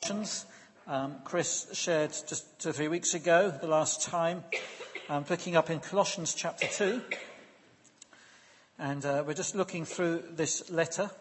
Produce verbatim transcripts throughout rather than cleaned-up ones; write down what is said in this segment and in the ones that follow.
Colossians. Um, Chris shared just two or three weeks ago, the last time, um, picking up in Colossians chapter two. And uh, we're just looking through this letter.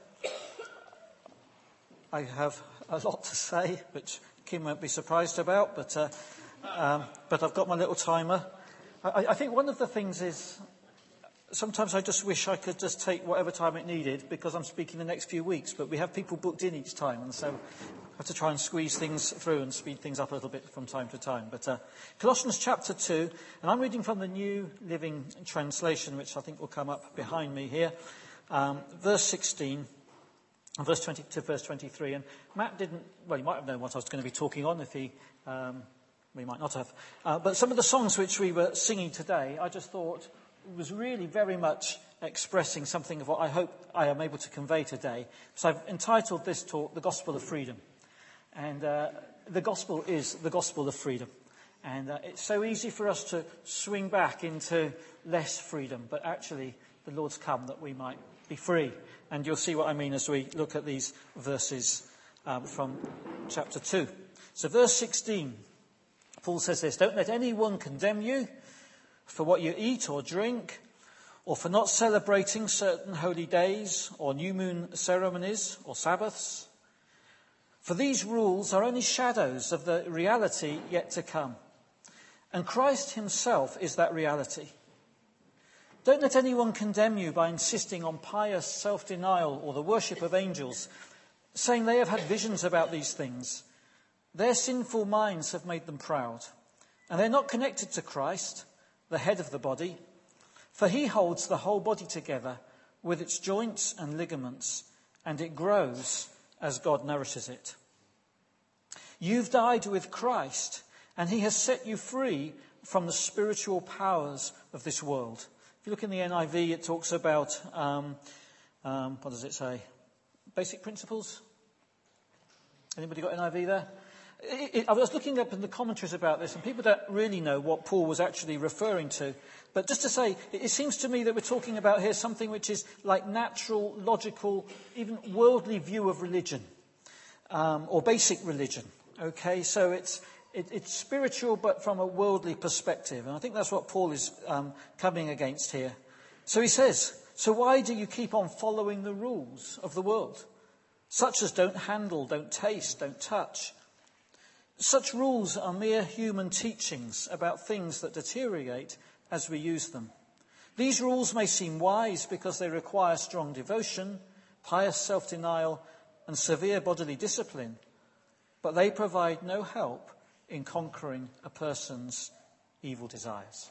I have a lot to say, which Kim won't be surprised about, but uh, um, but I've got my little timer. I, I think one of the things is, sometimes I just wish I could just take whatever time it needed because I'm speaking the next few weeks, but we have people booked in each time, and so I have to try and squeeze things through and speed things up a little bit from time to time. But uh, Colossians chapter two, and I'm reading from the New Living Translation, which I think will come up behind me here, um, verse sixteen, verse twenty to verse twenty-three. And Matt didn't, well, he might have known what I was going to be talking on if he, um, we might not have. Uh, but some of the songs which we were singing today, I just thought was really very much expressing something of what I hope I am able to convey today. So I've entitled this talk, The Gospel of Freedom. And uh, the gospel is the gospel of freedom. And uh, it's so easy for us to swing back into less freedom, but actually the Lord's come that we might be free. And you'll see what I mean as we look at these verses um, from chapter two. So verse sixteen, Paul says this: "Don't let anyone condemn you for what you eat or drink, or for not celebrating certain holy days, or new moon ceremonies, or Sabbaths. For these rules are only shadows of the reality yet to come. And Christ himself is that reality. Don't let anyone condemn you by insisting on pious self-denial or the worship of angels, saying they have had visions about these things. Their sinful minds have made them proud, and they're not connected to Christ, the head of the body, for he holds the whole body together with its joints and ligaments, and it grows as God nourishes it. You've died with Christ, and he has set you free from the spiritual powers of this world." If you look in the N I V, it talks about, um, um, what does it say? Basic principles? Anybody got N I V there? It, it, I was looking up in the commentaries about this, and people don't really know what Paul was actually referring to. But just to say, it, it seems to me that we're talking about here something which is like natural, logical, even worldly view of religion, um, or basic religion. Okay, so it's it, it's spiritual, but from a worldly perspective, and I think that's what Paul is um, coming against here. So he says, "So why do you keep on following the rules of the world, such as don't handle, don't taste, don't touch? Such rules are mere human teachings about things that deteriorate as we use them. These rules may seem wise because they require strong devotion, pious self-denial, and severe bodily discipline, but they provide no help in conquering a person's evil desires."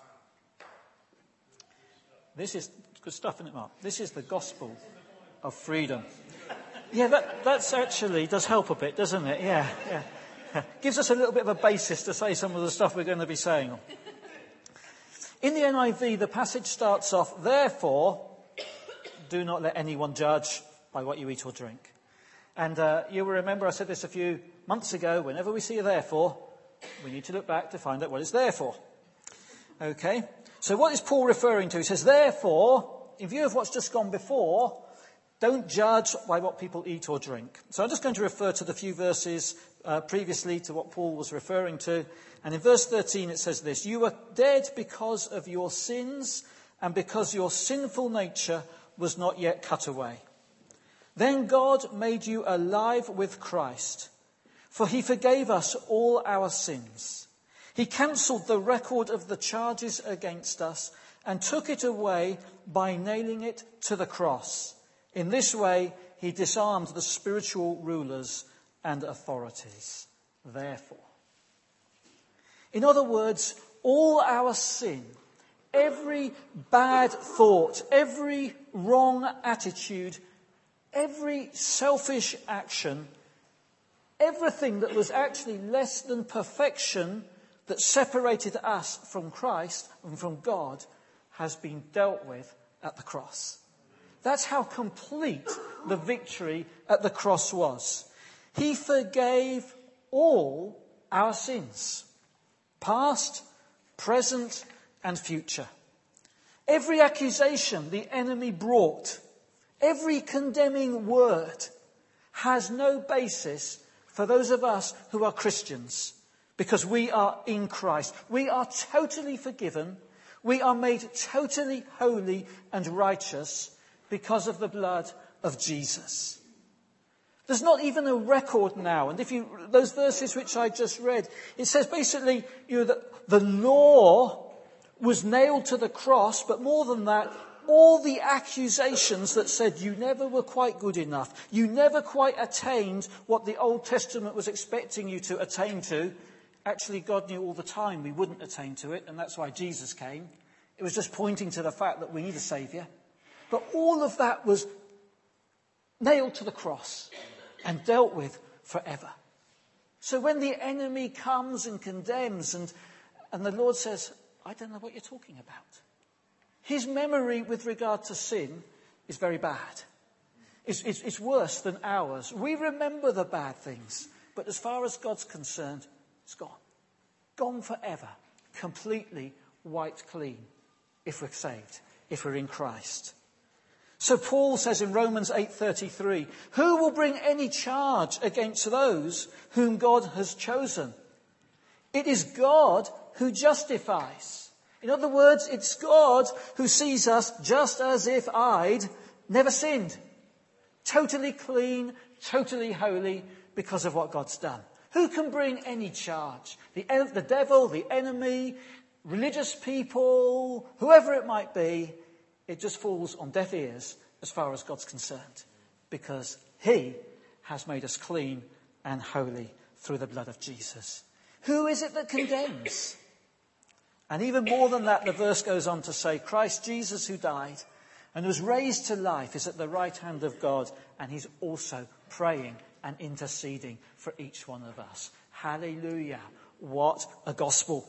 This is good stuff, isn't it, Mark? This is the gospel of freedom. Yeah, that that's actually does help a bit, doesn't it? Yeah, yeah. Gives us a little bit of a basis to say some of the stuff we're going to be saying. In the N I V, the passage starts off, "Therefore, do not let anyone judge by what you eat or drink." And uh, you'll remember I said this a few months ago, whenever we see a therefore, we need to look back to find out what it's there for. Okay, so what is Paul referring to? He says, therefore, in view of what's just gone before, don't judge by what people eat or drink. So I'm just going to refer to the few verses uh, previously to what Paul was referring to. And in verse thirteen it says this: "You were dead because of your sins and because your sinful nature was not yet cut away. Then God made you alive with Christ, for he forgave us all our sins. He cancelled the record of the charges against us and took it away by nailing it to the cross. In this way, he disarmed the spiritual rulers and authorities. Therefore." In other words, all our sin, every bad thought, every wrong attitude, every selfish action, everything that was actually less than perfection that separated us from Christ and from God has been dealt with at the cross. That's how complete the victory at the cross was. He forgave all our sins, past, present, and future. Every accusation the enemy brought, every condemning word has no basis for those of us who are Christians, because we are in Christ. We are totally forgiven. We are made totally holy and righteous because of the blood of Jesus. There's not even a record now. And if you, those verses which I just read, it says basically, you know, that the law was nailed to the cross, but more than that, all the accusations that said you never were quite good enough, you never quite attained what the Old Testament was expecting you to attain to, actually God knew all the time we wouldn't attain to it, and that's why Jesus came. It was just pointing to the fact that we need a saviour. But all of that was nailed to the cross and dealt with forever. So when the enemy comes and condemns and, and the Lord says, I don't know what you're talking about. His memory with regard to sin is very bad. It's, it's, it's worse than ours. We remember the bad things, but as far as God's concerned, it's gone. Gone forever. Completely wiped clean if we're saved, if we're in Christ. So Paul says in Romans eight thirty-three, who will bring any charge against those whom God has chosen? It is God who justifies. In other words, it's God who sees us just as if I'd never sinned. Totally clean, totally holy because of what God's done. Who can bring any charge? The, the devil, the enemy, religious people, whoever it might be, it just falls on deaf ears as far as God's concerned. Because he has made us clean and holy through the blood of Jesus. Who is it that condemns? And even more than that, the verse goes on to say, Christ Jesus who died and was raised to life is at the right hand of God, and he's also praying and interceding for each one of us. Hallelujah. What a gospel.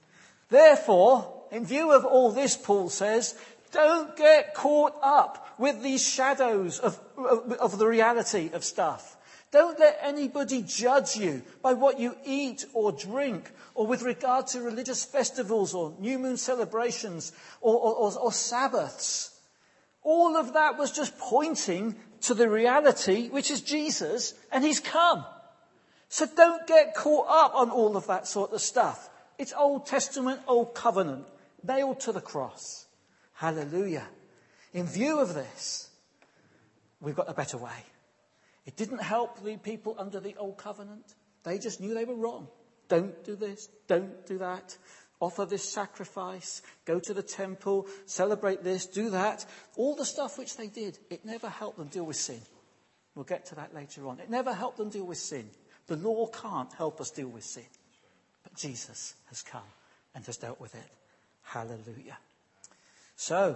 Therefore, in view of all this, Paul says, don't get caught up with these shadows of, of, of the reality of stuff. Don't let anybody judge you by what you eat or drink, or with regard to religious festivals or new moon celebrations or, or, or, or Sabbaths. All of that was just pointing to the reality, which is Jesus, and he's come. So don't get caught up on all of that sort of stuff. It's Old Testament, Old Covenant, nailed to the cross. Hallelujah. In view of this, we've got a better way. It didn't help the people under the Old Covenant. They just knew they were wrong. Don't do this, don't do that. Offer this sacrifice, go to the temple, celebrate this, do that. All the stuff which they did, it never helped them deal with sin. We'll get to that later on. It never helped them deal with sin. The law can't help us deal with sin. But Jesus has come and has dealt with it. Hallelujah. So,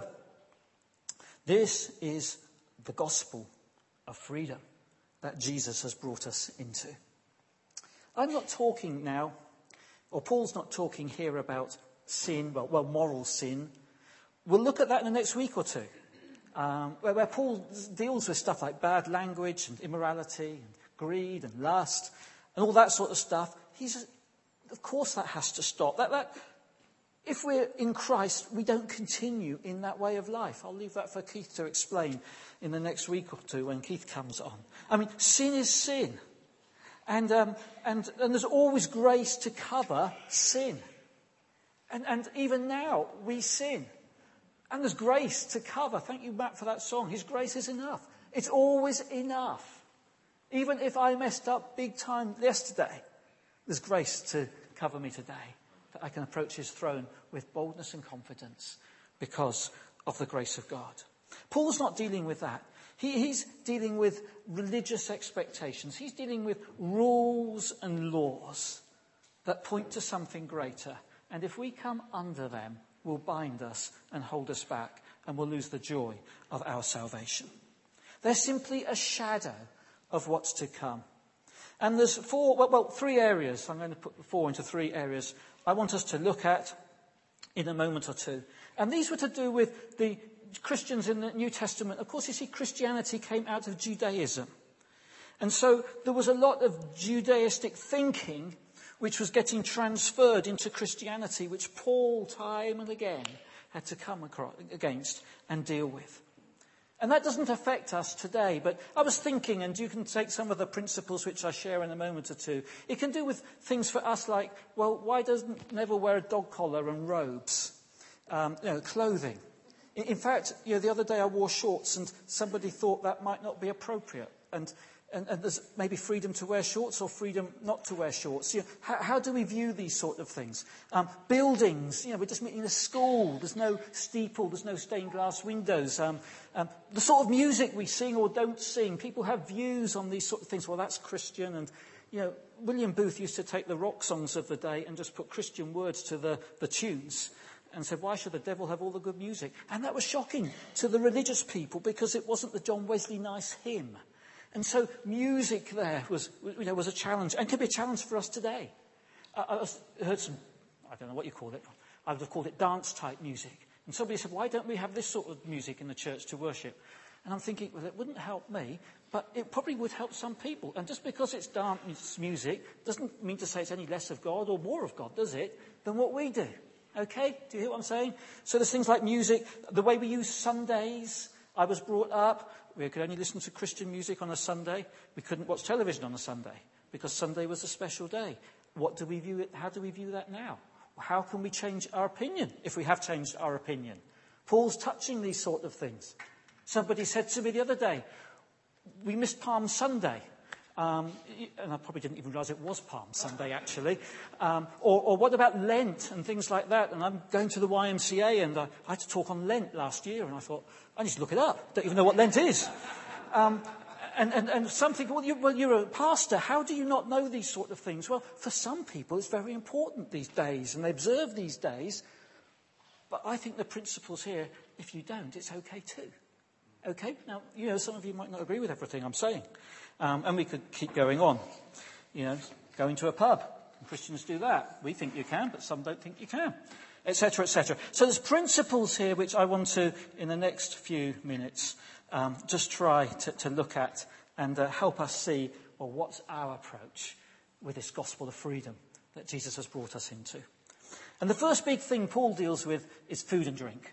this is the gospel of freedom that Jesus has brought us into. I'm not talking now, or Paul's not talking here about sin, well, well moral sin. We'll look at that in the next week or two, um, where, where Paul deals with stuff like bad language and immorality and greed and lust and all that sort of stuff. He's, of course that has to stop. That, that, if we're in Christ, we don't continue in that way of life. I'll leave that for Keith to explain in the next week or two when Keith comes on. I mean, sin is sin. And, um, and, and there's always grace to cover sin. And, and even now, we sin. And there's grace to cover. Thank you, Matt, for that song. His grace is enough. It's always enough. Even if I messed up big time yesterday, there's grace to cover me today. That I can approach his throne with boldness and confidence because of the grace of God. Paul's not dealing with that. He, he's dealing with religious expectations. He's dealing with rules and laws that point to something greater. And if we come under them, will bind us and hold us back, and we'll lose the joy of our salvation. They're simply a shadow of what's to come. And there's four, well, well, three areas. I'm going to put four into three areas I want us to look at in a moment or two. And these were to do with the Christians in the New Testament. Of course, you see, Christianity came out of Judaism. And so there was a lot of Judaistic thinking which was getting transferred into Christianity, which Paul, time and again, had to come across, against and deal with. And that doesn't affect us today. But I was thinking, and you can take some of the principles which I share in a moment or two. It can do with things for us like, well, why doesn't Neville wear a dog collar and robes? Um, you know, clothing. In, in fact, you know, the other day I wore shorts and somebody thought that might not be appropriate. And And, and there's maybe freedom to wear shorts or freedom not to wear shorts. You know, how, how do we view these sort of things? Um, buildings, you know, we're just meeting in a school. There's no steeple, there's no stained glass windows. Um, um, the sort of music we sing or don't sing, people have views on these sort of things. Well, that's Christian. And, you know, William Booth used to take the rock songs of the day and just put Christian words to the, the tunes. And said, why should the devil have all the good music? And that was shocking to the religious people because it wasn't the John Wesley nice hymn. And so music there was, you know, was a challenge, and could be a challenge for us today. I, I heard some, I don't know what you call it, I would have called it dance-type music. And somebody said, why don't we have this sort of music in the church to worship? And I'm thinking, well, it wouldn't help me, but it probably would help some people. And just because it's dance music doesn't mean to say it's any less of God or more of God, does it, than what we do? Okay? Do you hear what I'm saying? So there's things like music, the way we use Sundays. I was brought up, we could only listen to Christian music on a Sunday. We couldn't watch television on a Sunday because Sunday was a special day. What do we view it? How do we view that now? How can we change our opinion if we have changed our opinion? Paul's touching these sort of things. Somebody said to me the other day, we missed Palm Sunday. Um, and I probably didn't even realise it was Palm Sunday, actually. Um, or, or what about Lent and things like that? And I'm going to the Y M C A, and I, I had to talk on Lent last year, and I thought, I need to look it up. Don't even know what Lent is. Um, and, and, and some think, well, you, well, you're a pastor. How do you not know these sort of things? Well, for some people, it's very important these days, and they observe these days. But I think the principles here, if you don't, it's okay too. Okay? Now, you know, some of you might not agree with everything I'm saying. Um, and we could keep going on. You know, going to a pub. Christians do that. We think you can, but some don't think you can. Etc., et cetera. So there's principles here which I want to, in the next few minutes, um, just try to, to look at and uh, help us see, well, what's our approach with this gospel of freedom that Jesus has brought us into. And the first big thing Paul deals with is food and drink.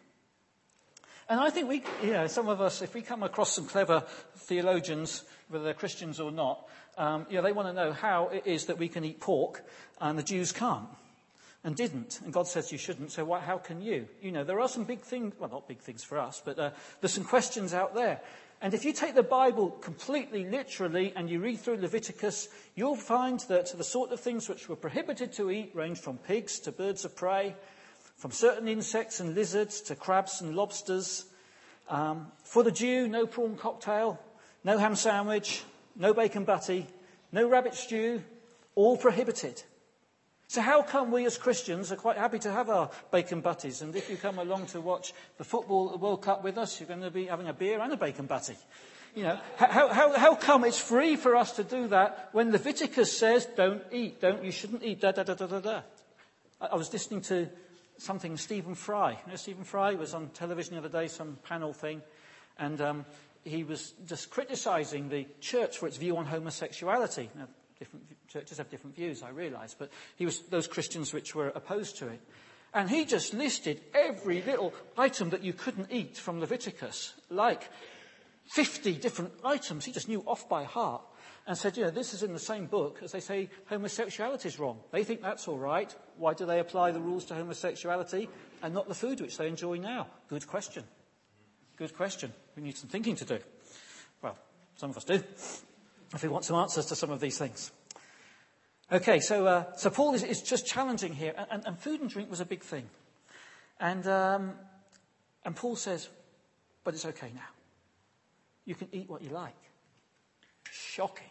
And I think we, you know, some of us, if we come across some clever theologians, whether they're Christians or not, um, you know, they want to know how it is that we can eat pork and the Jews can't and didn't. And God says you shouldn't, so why, how can you? You know, there are some big things, well, not big things for us, but uh, there's some questions out there. And if you take the Bible completely literally and you read through Leviticus, you'll find that the sort of things which were prohibited to eat range from pigs to birds of prey, from certain insects and lizards to crabs and lobsters. Um, for the Jew, no prawn cocktail, no ham sandwich, no bacon butty, no rabbit stew, all prohibited. So how come we as Christians are quite happy to have our bacon butties? And if you come along to watch the football World Cup with us, you're going to be having a beer and a bacon butty. You know, how, how, how come it's free for us to do that when Leviticus says don't eat, don't, you shouldn't eat, da, da, da, da, da, da. I, I was listening to something Stephen Fry. You know, Stephen Fry was on television the other day, some panel thing, and um, he was just criticising the church for its view on homosexuality. Now, different churches have different views, I realise, but he was those Christians which were opposed to it. And he just listed every little item that you couldn't eat from Leviticus, like fifty different items he just knew off by heart, and said, you know, this is in the same book as they say homosexuality is wrong. They think that's all right. Why do they apply the rules to homosexuality and not the food which they enjoy now? Good question. Good question. We need some thinking to do. Well, some of us do, if we want some answers to some of these things. Okay, so uh, so Paul is, is just challenging here, and, and, and food and drink was a big thing. And um, and Paul says, but it's okay now. You can eat what you like. Shocking.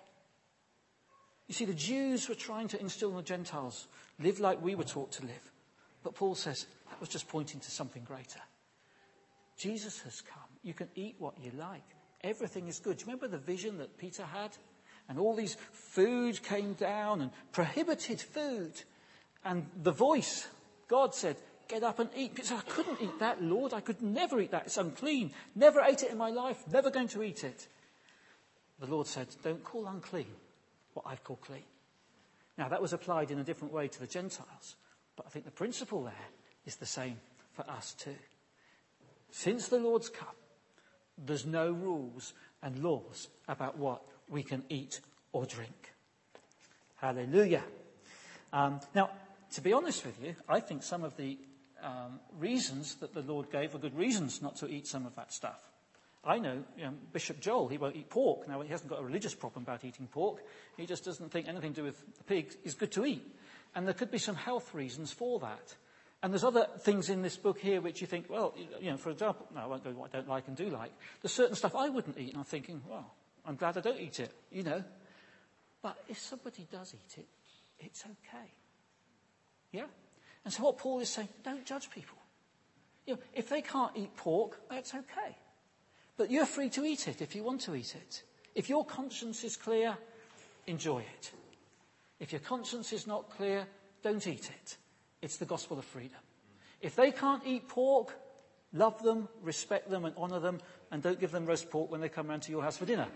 You see, the Jews were trying to instill in the Gentiles, live like we were taught to live. But Paul says that was just pointing to something greater. Jesus has come. You can eat what you like. Everything is good. Do you remember the vision that Peter had? And all these food came down and prohibited food. And the voice, God said, get up and eat. Peter said, I couldn't eat that, Lord. I could never eat that. It's unclean. Never ate it in my life. Never going to eat it. The Lord said, don't call unclean what I call clean. Now, that was applied in a different way to the Gentiles. But I think the principle there is the same for us too. Since the Lord's come, There's no rules and laws about what we can eat or drink. Hallelujah. Um, now, to be honest with you, I think some of the um, reasons that the Lord gave were good reasons not to eat some of that stuff. I know, you know Bishop Joel, he won't eat pork. Now, he hasn't got a religious problem about eating pork. He just doesn't think anything to do with the pig is good to eat. And there could be some health reasons for that. And there's other things in this book here which you think, well, you know, for example, no, I won't go what I don't like and do like. There's certain stuff I wouldn't eat, and I'm thinking, well, I'm glad I don't eat it, you know. But if somebody does eat it, it's okay. Yeah? And so what Paul is saying, don't judge people. You know, if they can't eat pork, that's okay. But you're free to eat it if you want to eat it. If your conscience is clear, enjoy it. If your conscience is not clear, don't eat it. It's the gospel of freedom. If they can't eat pork, love them, respect them and honour them, and don't give them roast pork when they come round to your house for dinner.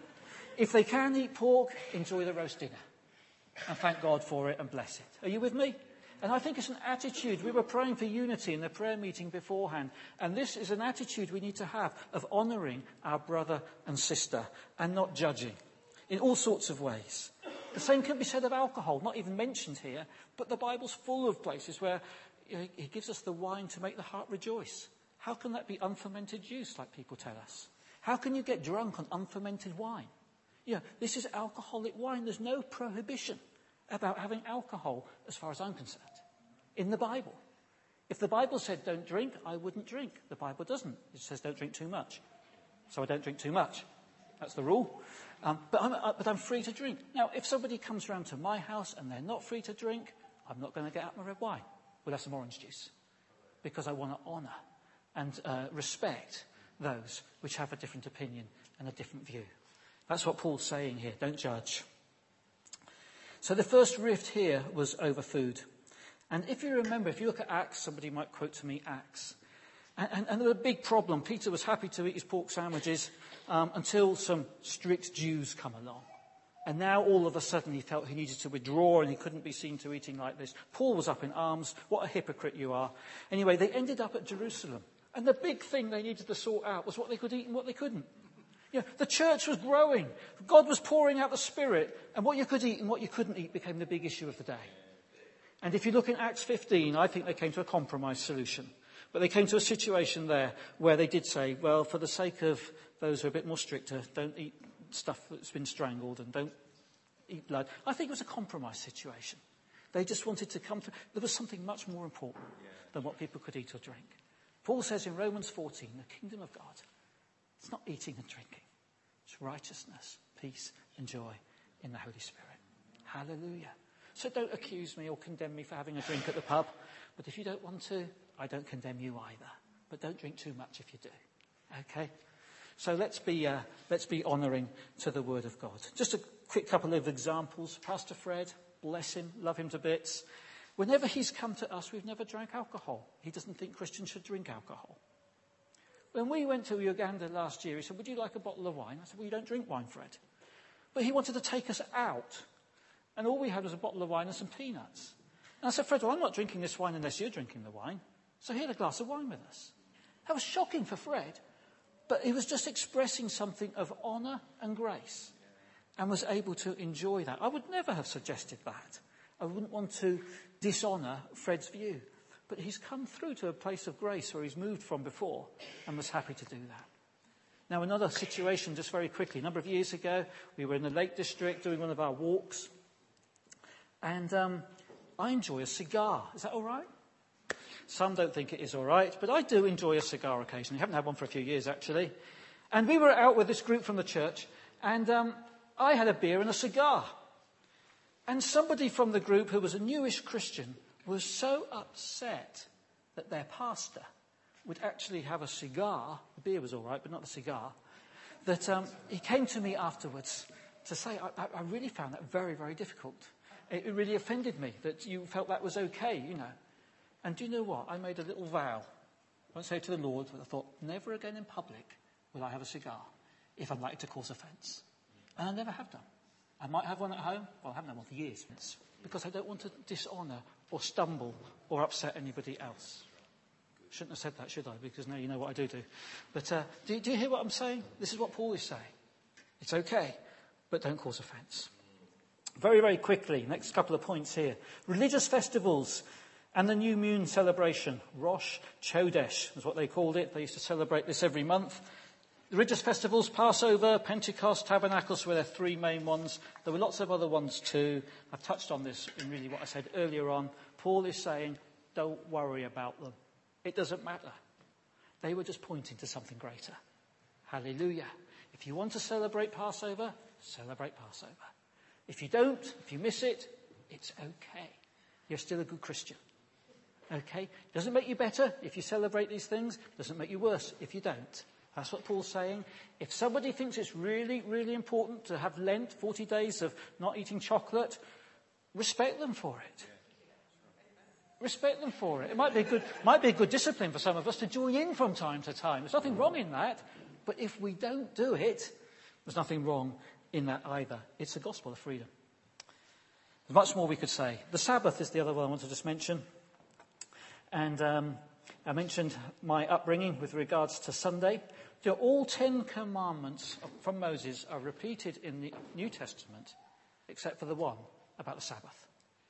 If they can eat pork, enjoy the roast dinner. And thank God for it and bless it. Are you with me? And I think it's an attitude. We were praying for unity in the prayer meeting beforehand. And this is an attitude we need to have of honouring our brother and sister and not judging in all sorts of ways. The same can be said of alcohol, not even mentioned here, but the Bible's full of places where you know, it gives us the wine to make the heart rejoice. How can that be unfermented juice, like people tell us? How can you get drunk on unfermented wine? You know, this is alcoholic wine. There's no prohibition about having alcohol, as far as I'm concerned, in the Bible. If the Bible said don't drink, I wouldn't drink. The Bible doesn't. It says don't drink too much. So I don't drink too much. That's the rule. Um, but, I'm, uh, but I'm free to drink. Now, if somebody comes round to my house and they're not free to drink, I'm not going to get out my red wine. We'll have some orange juice. Because I want to honour and uh, respect those which have a different opinion and a different view. That's what Paul's saying here. Don't judge. So the first rift here was over food. And if you remember, if you look at Acts, somebody might quote to me Acts. And, and, and there was a big problem. Peter was happy to eat his pork sandwiches um, until some strict Jews come along. And now all of a sudden he felt he needed to withdraw and he couldn't be seen to eating like this. Paul was up in arms. What a hypocrite you are. Anyway, they ended up at Jerusalem. And the big thing they needed to sort out was what they could eat and what they couldn't. You know, the church was growing. God was pouring out the Spirit. And what you could eat and what you couldn't eat became the big issue of the day. And if you look in Acts fifteen, I think they came to a compromise solution. But they came to a situation there where they did say, well, for the sake of those who are a bit more stricter, don't eat stuff that's been strangled and don't eat blood. I think it was a compromise situation. They just wanted to come to... There was something much more important than what people could eat or drink. Paul says in Romans fourteen, the kingdom of God, it's not eating and drinking. It's righteousness, peace and joy in the Holy Spirit. Hallelujah. So don't accuse me or condemn me for having a drink at the pub. But if you don't want to, I don't condemn you either. But don't drink too much if you do. Okay? So let's be uh, let's be honouring to the Word of God. Just a quick couple of examples. Pastor Fred, bless him, love him to bits. Whenever he's come to us, we've never drank alcohol. He doesn't think Christians should drink alcohol. When we went to Uganda last year, he said, would you like a bottle of wine? I said, well, you don't drink wine, Fred. But he wanted to take us out. And all we had was a bottle of wine and some peanuts. And I said, Fred, well, I'm not drinking this wine unless you're drinking the wine. So he had a glass of wine with us. That was shocking for Fred. But he was just expressing something of honour and grace. And was able to enjoy that. I would never have suggested that. I wouldn't want to dishonour Fred's view. But he's come through to a place of grace where he's moved from before and was happy to do that. Now, another situation, just very quickly. A number of years ago, we were in the Lake District doing one of our walks. And um, I enjoy a cigar. Is that all right? Some don't think it is all right, but I do enjoy a cigar occasionally. I haven't had one for a few years, actually. And we were out with this group from the church, and um, I had a beer and a cigar. And somebody from the group who was a newish Christian was so upset that their pastor would actually have a cigar. The beer was all right, but not the cigar. That um, he came to me afterwards to say, I, I really found that very, very difficult. It really offended me that you felt that was okay, you know. And do you know what? I made a little vow. I won't say it to the Lord, but I thought, never again in public will I have a cigar if I'm likely to cause offence. And I never have done. I might have one at home. Well, I haven't had one for years. Because I don't want to dishonour or stumble or upset anybody else. Shouldn't have said that, should I? Because now you know what I do do. But uh, do, do you hear what I'm saying? This is what Paul is saying. It's okay, but don't cause offence. Very, very quickly, next couple of points here. Religious festivals and the new moon celebration. Rosh Chodesh is what they called it. They used to celebrate this every month. The religious festivals, Passover, Pentecost, Tabernacles were their three main ones. There were lots of other ones too. I've touched on this in really what I said earlier on. Paul is saying, don't worry about them. It doesn't matter. They were just pointing to something greater. Hallelujah. If you want to celebrate Passover, celebrate Passover. If you don't, if you miss it, it's okay. You're still a good Christian. Okay? Doesn't make you better if you celebrate these things. Doesn't make you worse if you don't. That's what Paul's saying. If somebody thinks it's really, really important to have Lent, forty days of not eating chocolate, respect them for it. Respect them for it. It might be a good, might be a good discipline for some of us to join in from time to time. There's nothing wrong in that. But if we don't do it, there's nothing wrong in that either. It's a gospel of freedom. There's much more we could say. The Sabbath is the other one I want to just mention. And um, I mentioned my upbringing with regards to Sunday. You know, all Ten Commandments from Moses are repeated in the New Testament, except for the one about the Sabbath.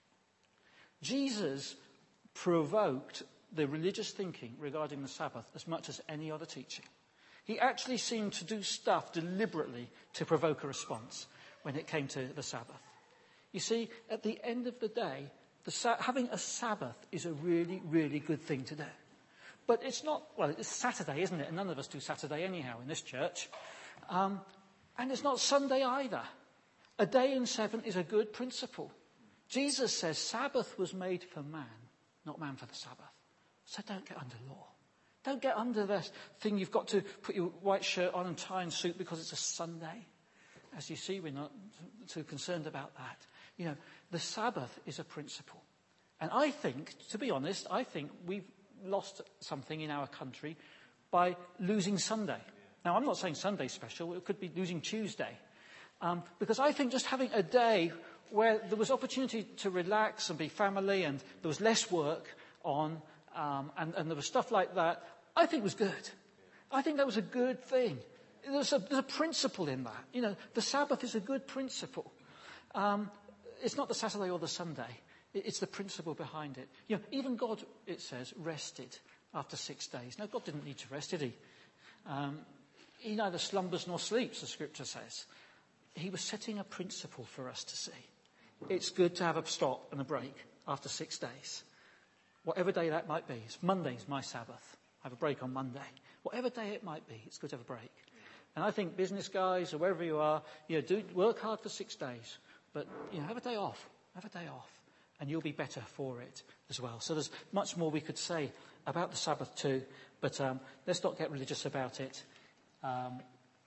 Jesus provoked the religious thinking regarding the Sabbath as much as any other teaching. He actually seemed to do stuff deliberately to provoke a response when it came to the Sabbath. You see, at the end of the day, the sa- having a Sabbath is a really, really good thing to do. But it's not, well, it's Saturday, isn't it? And none of us do Saturday anyhow in this church. Um, and it's not Sunday either. A day in seven is a good principle. Jesus says Sabbath was made for man, not man for the Sabbath. So don't get under law. Don't get under this thing you've got to put your white shirt on and tie and suit because it's a Sunday. As you see, we're not too concerned about that. You know, the Sabbath is a principle. And I think, to be honest, I think we've lost something in our country by losing Sunday. Now, I'm not saying Sunday special. It could be losing Tuesday. Um, because I think just having a day where there was opportunity to relax and be family and there was less work on um, and, and there was stuff like that, I think was good. I think that was a good thing. There's a, there's a principle in that. You know, the Sabbath is a good principle. Um, it's not the Saturday or the Sunday. It's the principle behind it. You know, even God, it says, rested after six days. Now, God didn't need to rest, did he? Um, he neither slumbers nor sleeps, the scripture says. He was setting a principle for us to see. It's good to have a stop and a break after six days. Whatever day that might be. It's Monday's my Sabbath. I have a break on Monday. Whatever day it might be, it's good to have a break. And I think business guys or wherever you are, you know, do work hard for six days. But, you know, have a day off. Have a day off. And you'll be better for it as well. So there's much more we could say about the Sabbath too. But um, let's not get religious about it. Um,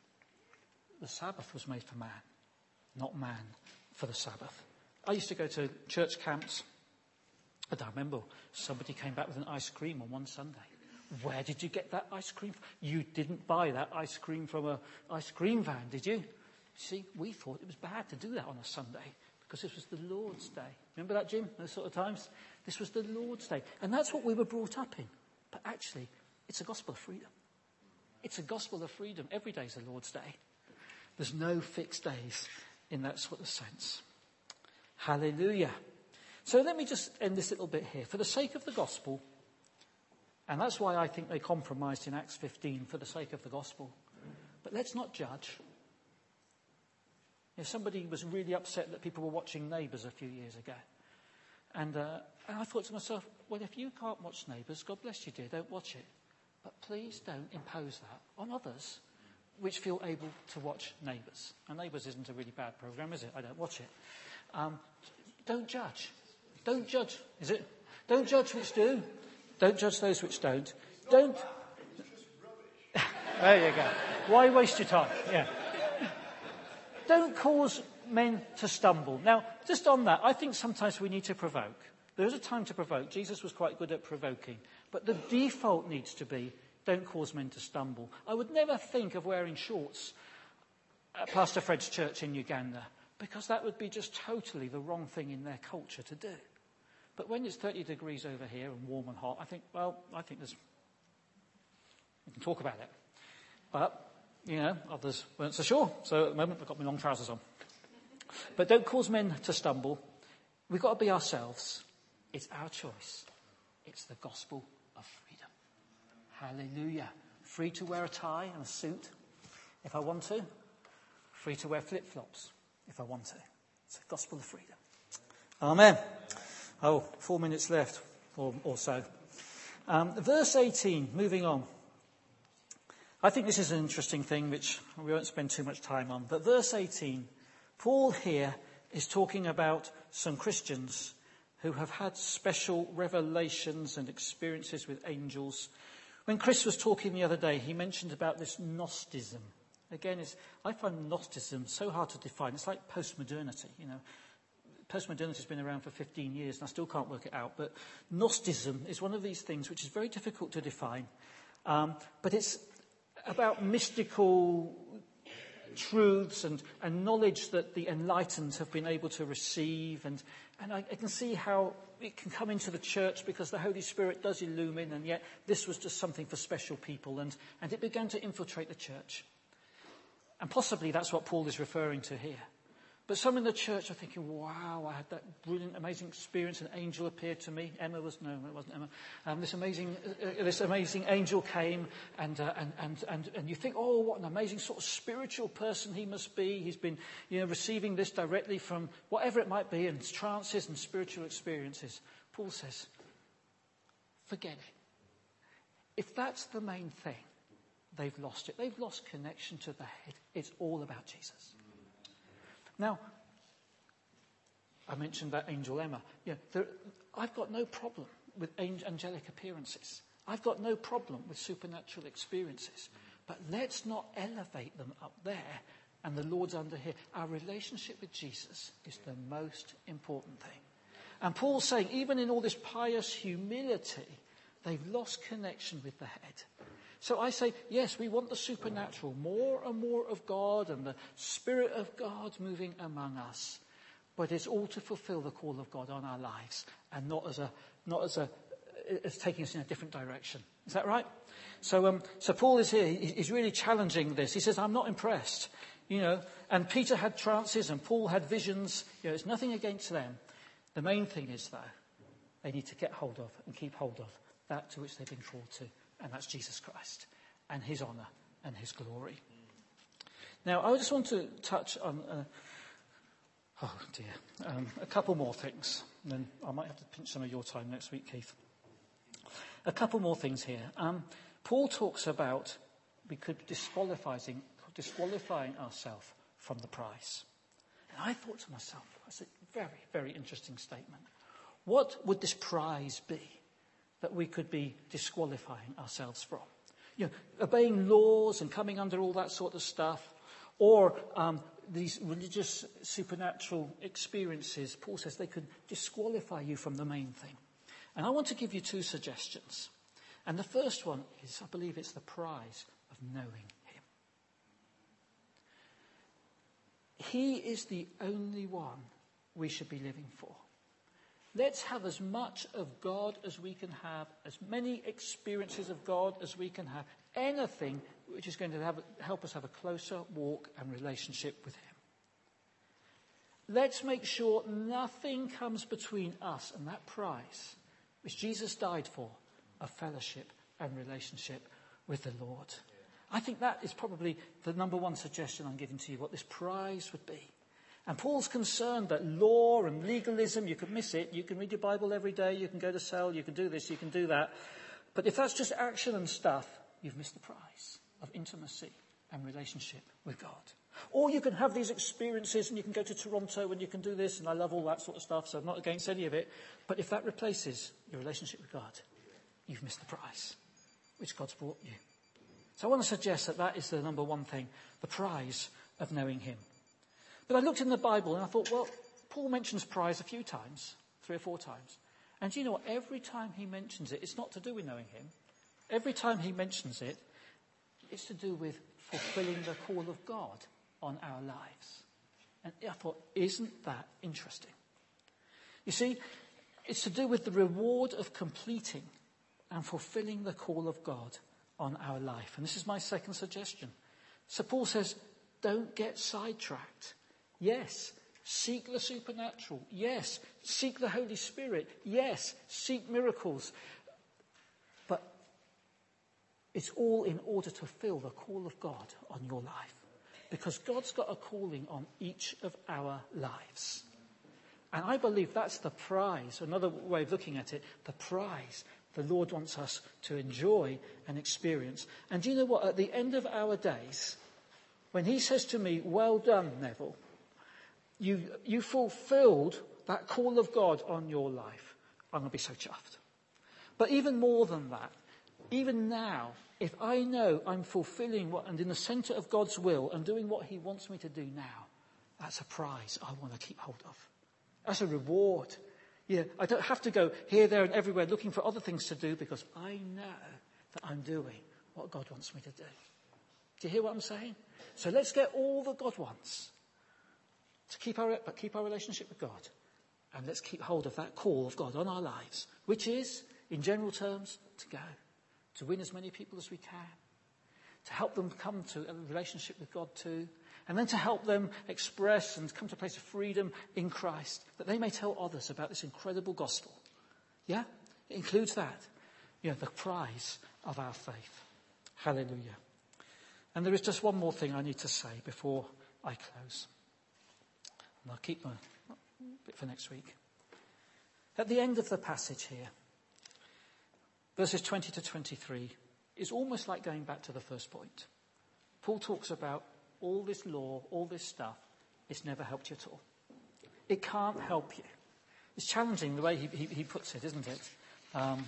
the Sabbath was made for man, not man for the Sabbath. I used to go to church camps. And I remember somebody came back with an ice cream on one Sunday. Where did you get that ice cream from? You didn't buy that ice cream from an ice cream van, did you? See, we thought it was bad to do that on a Sunday because this was the Lord's Day. Remember that, Jim? Those sort of times? This was the Lord's Day. And that's what we were brought up in. But actually, it's a gospel of freedom. It's a gospel of freedom. Every day is the Lord's Day. There's no fixed days in that sort of sense. Hallelujah. So let me just end this little bit here. For the sake of the gospel, and that's why I think they compromised in Acts fifteen, for the sake of the gospel. But let's not judge. You know, somebody was really upset that people were watching Neighbours a few years ago. And, uh, and I thought to myself, well, if you can't watch Neighbours, God bless you, dear, don't watch it. But please don't impose that on others which feel able to watch Neighbours. And Neighbours isn't a really bad programme, is it? I don't watch it. Um, don't judge. Don't judge, is it? Don't judge which do. Don't judge those which don't. Don't. There you go. Why waste your time? Yeah. Don't cause men to stumble. Now, just on that, I think sometimes we need to provoke. There is a time to provoke. Jesus was quite good at provoking. But the default needs to be, don't cause men to stumble. I would never think of wearing shorts at Pastor Fred's church in Uganda, because that would be just totally the wrong thing in their culture to do. But when it's thirty degrees over here and warm and hot, I think, well, I think there's We can talk about it. But, you know, others weren't so sure. So at the moment, I've got my long trousers on. But don't cause men to stumble. We've got to be ourselves. It's our choice. It's the gospel of freedom. Hallelujah. Free to wear a tie and a suit if I want to. Free to wear flip-flops if I want to. It's the gospel of freedom. Amen. Oh, four minutes left or, or so. Um, verse eighteen, moving on. I think this is an interesting thing which we won't spend too much time on. But verse eighteen, Paul here is talking about some Christians who have had special revelations and experiences with angels. When Chris was talking the other day, he mentioned about this Gnosticism. Again, it's, I find Gnosticism so hard to define. It's like postmodernity, you know. Postmodernity has been around for fifteen years and I still can't work it out. But Gnosticism is one of these things which is very difficult to define. Um, but it's about mystical truths and, and knowledge that the enlightened have been able to receive. And, and I, I can see how it can come into the church because the Holy Spirit does illumine, and yet this was just something for special people. And, and it began to infiltrate the church. And possibly that's what Paul is referring to here. But some in the church are thinking, wow, I had that brilliant, amazing experience. An angel appeared to me. Emma was, no, it wasn't Emma. Um, this amazing, uh, this amazing angel came and, uh, and, and, and, and you think, oh, what an amazing sort of spiritual person he must be. He's been, you know, receiving this directly from whatever it might be, and trances and spiritual experiences. Paul says, forget it. If that's the main thing, they've lost it. They've lost connection to the head. It's all about Jesus. Now, I mentioned that angel Emma. You know, there, I've got no problem with angelic appearances. I've got no problem with supernatural experiences. But let's not elevate them up there and the Lord's under here. Our relationship with Jesus is the most important thing. And Paul's saying, even in all this pious humility, they've lost connection with the head. So I say, yes, we want the supernatural, more and more of God and the Spirit of God moving among us. But it's all to fulfill the call of God on our lives and not as a, not as a, as taking us in a different direction. Is that right? So, um, so Paul is here. He's really challenging this. He says, I'm not impressed, you know, and Peter had trances and Paul had visions. You know, it's nothing against them. The main thing is, though, they need to get hold of and keep hold of that to which they've been called to. And that's Jesus Christ and his honour and his glory. Now, I just want to touch on, uh, oh dear, um, a couple more things. And then I might have to pinch some of your time next week, Keith. A couple more things here. Um, Paul talks about we could be disqualifying, disqualifying ourselves from the prize. And I thought to myself, that's a very, very interesting statement. What would this prize be that we could be disqualifying ourselves from? You know, obeying laws and coming under all that sort of stuff, or um, these religious supernatural experiences. Paul says they could disqualify you from the main thing. And I want to give you two suggestions. And the first one is, I believe it's the prize of knowing him. He is the only one we should be living for. Let's have as much of God as we can have, as many experiences of God as we can have, anything which is going to have, help us have a closer walk and relationship with him. Let's make sure nothing comes between us and that prize which Jesus died for, of fellowship and relationship with the Lord. I think that is probably the number one suggestion I'm giving to you, what this prize would be. And Paul's concerned that law and legalism, you can miss it. You can read your Bible every day. You can go to cell. You can do this. You can do that. But if that's just action and stuff, you've missed the prize of intimacy and relationship with God. Or you can have these experiences and you can go to Toronto and you can do this. And I love all that sort of stuff, so I'm not against any of it. But if that replaces your relationship with God, you've missed the prize which God's brought you. So I want to suggest that that is the number one thing, the prize of knowing him. But I looked in the Bible and I thought, well, Paul mentions prize a few times, three or four times. And do you know what? Every time he mentions it, it's not to do with knowing him. Every time he mentions it, it's to do with fulfilling the call of God on our lives. And I thought, isn't that interesting? You see, it's to do with the reward of completing and fulfilling the call of God on our life. And this is my second suggestion. So Paul says, don't get sidetracked. Yes, seek the supernatural. Yes, seek the Holy Spirit. Yes, seek miracles. But it's all in order to fulfill the call of God on your life. Because God's got a calling on each of our lives. And I believe that's the prize, another way of looking at it, the prize the Lord wants us to enjoy and experience. And do you know what? At the end of our days, when he says to me, well done, Neville, you, you fulfilled that call of God on your life, I'm going to be so chuffed. But even more than that, even now, if I know I'm fulfilling what and in the centre of God's will and doing what he wants me to do now, that's a prize I want to keep hold of. That's a reward. Yeah, I don't have to go here, there and everywhere looking for other things to do because I know that I'm doing what God wants me to do. Do you hear what I'm saying? So let's get all that God wants to keep our, but keep our relationship with God. And let's keep hold of that call of God on our lives, which is, in general terms, to go, to win as many people as we can, to help them come to a relationship with God too, and then to help them express and come to a place of freedom in Christ, that they may tell others about this incredible gospel. Yeah? It includes that. You know, the prize of our faith. Hallelujah. And there is just one more thing I need to say before I close. And I'll keep my bit for next week. At the end of the passage here, verses twenty to twenty-three, is almost like going back to the first point. Paul talks about all this law, all this stuff, it's never helped you at all. It can't help you. It's challenging the way he, he, he puts it, isn't it? Um,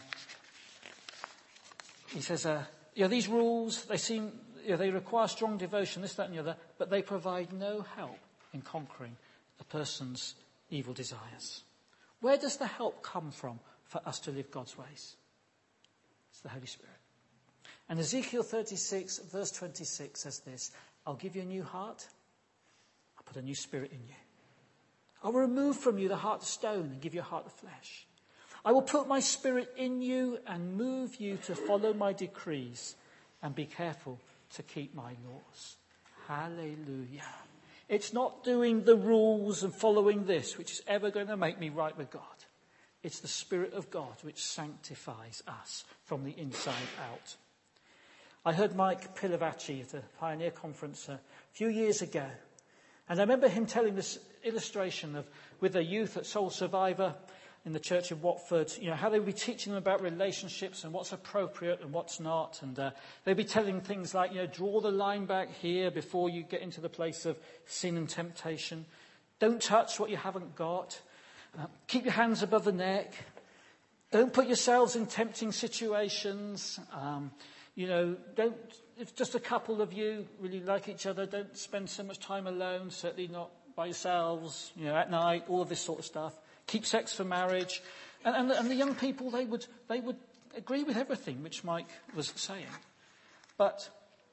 he says, uh, you know, these rules, they seem, you know, they require strong devotion, this, that and the other, but they provide no help in conquering a person's evil desires. Where does the help come from for us to live God's ways? It's the Holy Spirit. And Ezekiel thirty-six, verse twenty-six says this, I'll give you a new heart. I'll put a new spirit in you. I will remove from you the heart of stone and give you a heart of flesh. I will put my spirit in you and move you to follow my decrees and be careful to keep my laws. Hallelujah. It's not doing the rules and following this which is ever going to make me right with God. It's the Spirit of God which sanctifies us from the inside out. I heard Mike Pilavachi at a Pioneer conference a few years ago. And I remember him telling this illustration of with a youth at Soul Survivor in the church of Watford, you know, how they would be teaching them about relationships and what's appropriate and what's not. And uh, they'd be telling things like, you know, draw the line back here before you get into the place of sin and temptation. Don't touch what you haven't got. Uh, keep your hands above the neck. Don't put yourselves in tempting situations. Um, you know, don't, if just a couple of you really like each other, don't spend so much time alone, certainly not by yourselves, you know, at night, all of this sort of stuff. Keep sex for marriage. And, and, and the young people, they would, they would agree with everything which Mike was saying. But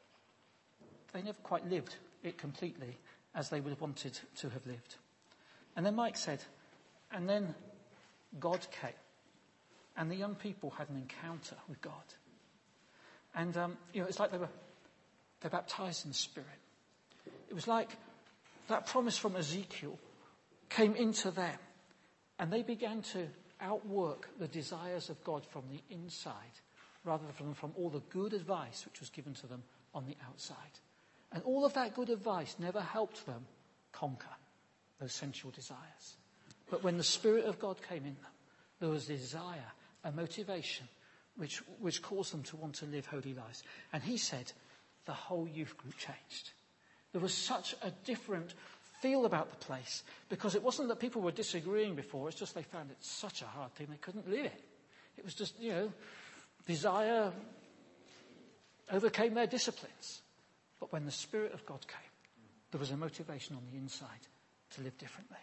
they never quite lived it completely as they would have wanted to have lived. And then Mike said, and then God came. And the young people had an encounter with God. And, um, you know, it's like they were they're baptized in the Spirit. It was like that promise from Ezekiel came into them. And they began to outwork the desires of God from the inside, rather than from all the good advice which was given to them on the outside. And all of that good advice never helped them conquer those sensual desires. But when the Spirit of God came in them, there was a desire, a motivation, which, which caused them to want to live holy lives. And he said the whole youth group changed. There was such a different feel about the place, because it wasn't that people were disagreeing before, it's just they found it such a hard thing they couldn't live it. It was just, you know, desire overcame their disciplines. But when the Spirit of God came, there was a motivation on the inside to live differently.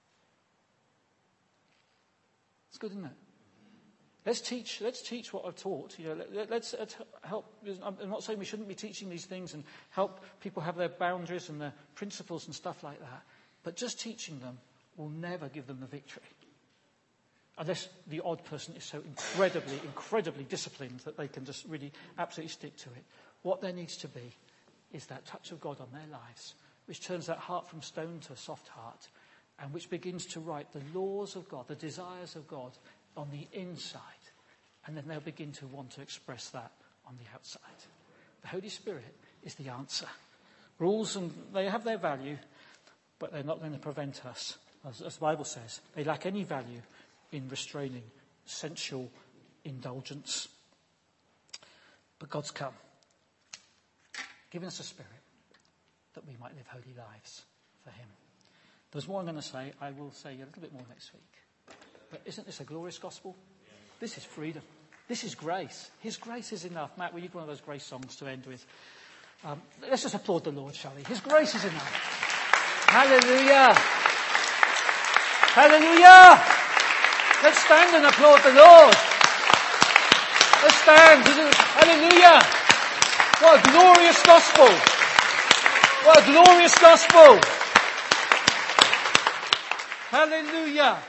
It's good, isn't it? Let's teach. Let's teach what I've taught. You know, let, let's help. I'm not saying we shouldn't be teaching these things and help people have their boundaries and their principles and stuff like that. But just teaching them will never give them the victory. unless the odd person is so incredibly, incredibly disciplined that they can just really absolutely stick to it. What there needs to be is that touch of God on their lives, which turns that heart from stone to a soft heart, and which begins to write the laws of God, the desires of God on the inside. And then they'll begin to want to express that on the outside. The Holy Spirit is the answer. Rules, and they have their value, but they're not going to prevent us, as, as the Bible says, they lack any value in restraining sensual indulgence. But God's come, giving us a spirit that we might live holy lives for him. There's more I'm going to say. I will say a little bit more next week. But isn't this a glorious gospel? This is freedom. This is grace. His grace is enough. Matt, will you give one of those grace songs to end with? Um, let's just applaud the Lord, shall we? His grace is enough. Hallelujah. Hallelujah. Let's stand and applaud the Lord. Let's stand. Hallelujah. What a glorious gospel. What a glorious gospel. Hallelujah.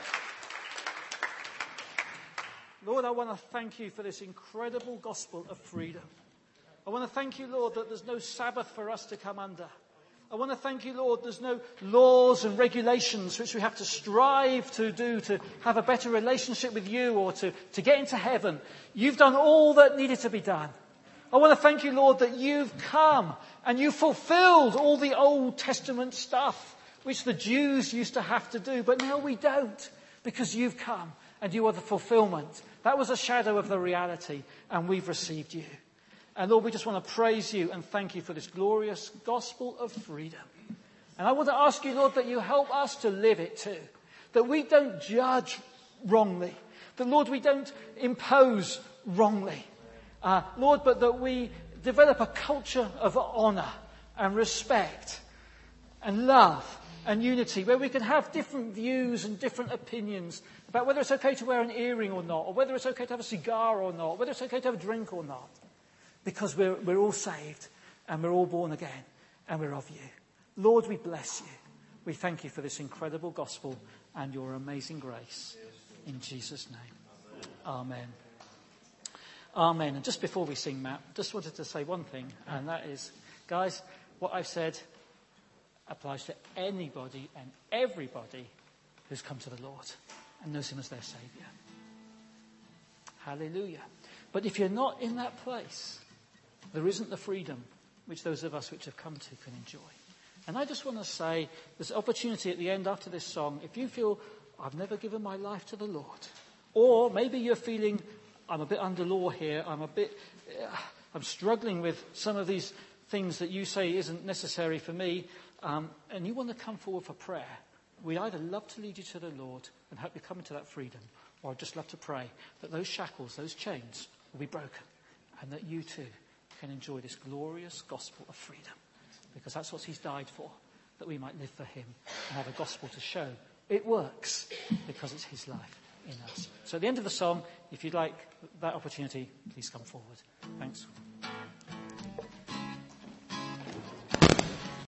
Lord, I want to thank you for this incredible gospel of freedom. I want to thank you, Lord, that there's no Sabbath for us to come under. I want to thank you, Lord, there's no laws and regulations which we have to strive to do to have a better relationship with you or to, to get into heaven. You've done all that needed to be done. I want to thank you, Lord, that you've come and you fulfilled all the Old Testament stuff which the Jews used to have to do, but now we don't, because you've come and you are the fulfillment. That was a shadow of the reality, and we've received you. And Lord, we just want to praise you and thank you for this glorious gospel of freedom. And I want to ask you, Lord, that you help us to live it too. That we don't judge wrongly. That, Lord, we don't impose wrongly. Uh, Lord, but that we develop a culture of honour and respect and love and unity, where we can have different views and different opinions about whether it's okay to wear an earring or not, or whether it's okay to have a cigar or not, whether it's okay to have a drink or not. Because we're, we're all saved and we're all born again and we're of you. Lord, we bless you. We thank you for this incredible gospel and your amazing grace. In Jesus' name. Amen. Amen. And just before we sing, Matt, just wanted to say one thing, and that is, guys, what I've said applies to anybody and everybody who's come to the Lord and knows him as their Saviour. Hallelujah. But if you're not in that place, there isn't the freedom which those of us which have come to can enjoy. And I just want to say, there's an opportunity at the end after this song. If you feel, I've never given my life to the Lord, or maybe you're feeling, I'm a bit under law here, I'm a bit, uh, I'm struggling with some of these things that you say isn't necessary for me, um, and you want to come forward for prayer, we'd either love to lead you to the Lord and help you come into that freedom, or I'd just love to pray that those shackles, those chains will be broken, and that you too can enjoy this glorious gospel of freedom. Because that's what he's died for, that we might live for him and have a gospel to show it works because it's his life in us. So at the end of the song, if you'd like that opportunity, please come forward. Thanks.